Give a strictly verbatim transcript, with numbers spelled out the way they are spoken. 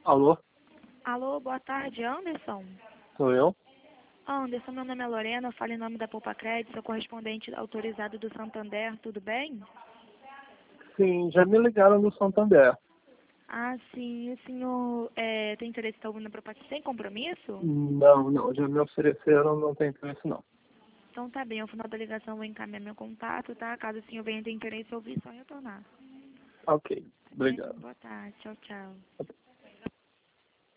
Alô, Alô, boa tarde, Anderson. sou eu? Anderson, meu nome é Lorena, eu falo em nome da Poupa Crédito, sou correspondente autorizado do Santander, tudo bem? Sim, já me ligaram do Santander. Ah, sim, o senhor é, tem interesse em estar ouvindo a proposta sem compromisso? Não, não, já me ofereceram, não tem interesse não. Então tá bem, ao final da ligação eu vou encaminhar meu contato, tá? Caso o senhor venha ter interesse em ouvir, só retornar. Ok, Tá bem? obrigado. Boa tarde, tchau, tchau.